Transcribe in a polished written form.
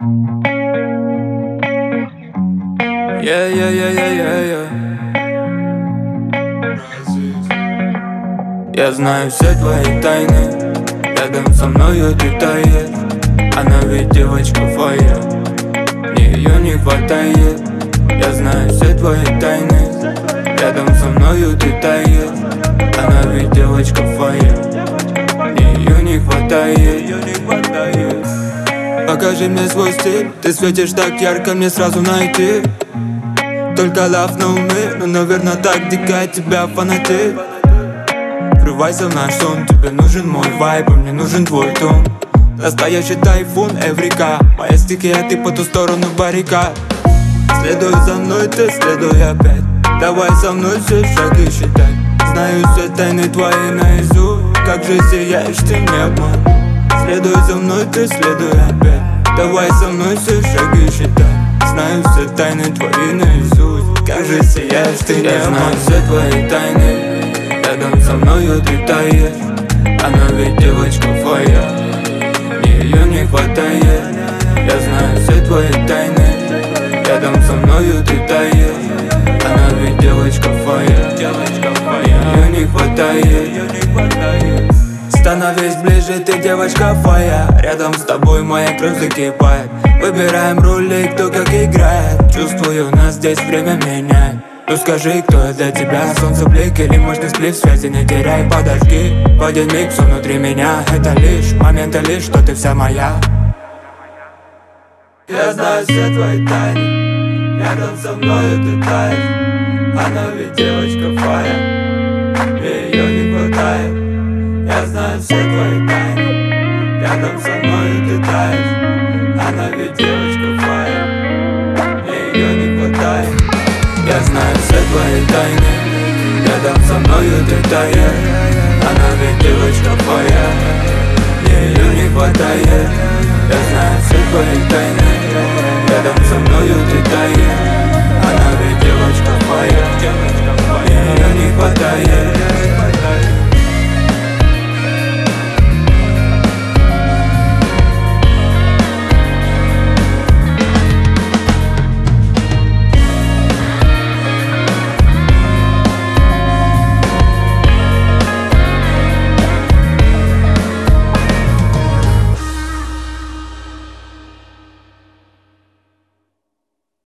Я знаю все твои тайны, рядом со мною ты таешь. Она ведь девочка фая, мне ее не хватает. Я знаю все твои тайны, рядом со мною ты таешь. Она ведь девочка фая, мне ее не хватает. Покажи мне свой стиль, ты светишь так ярко, мне сразу найти. Только лав на уме, но наверное так дико тебя фанатит. Врывайся в наш сон, тебе нужен мой вайб, а мне нужен твой тон. Настоящий тайфун, эврика, моя стихия, ты по ту сторону баррикад. Следуй за мной, ты следуй опять. Давай со мной все шаги считай. Знаю все тайны твои наизусть, как же сияешь ты, не обман. Следуй за мной, ты следуй опять. Давай со мной все шаги считай. Знаю все тайны твои наизусть, как же сияешь ты, не обман. Я знаю все твои тайны, рядом со мною ты таешь. Она ведь девочка фая, мне ее не хватает. Я знаю все твои тайны, рядом со мною ты таешь. Она ведь девочка фая, мне ее не хватает. Становись ближе, ты девочка фая. Рядом с тобой моя кровь закипает. Выбираем роли, кто как играет. Чувствую, нас здесь время меняет. Ну скажи, кто я для тебя? Солнце блик или мощный сплив? Связи не теряй, подожди. В один миг все внутри меня. Это лишь моменты, лишь, что ты вся моя. Я знаю все твои тайны, рядом со мною ты таешь. Она ведь девочка фая, мне ее не хватает. Я знаю все твои тайны, рядом со мною ты таешь. Она ведь девочка фая, мне ее не хватает. Я знаю все твои тайны, рядом со мною ты таешь. Она ведь девочка фая, мне ее не хватает. Я знаю все твои тайны.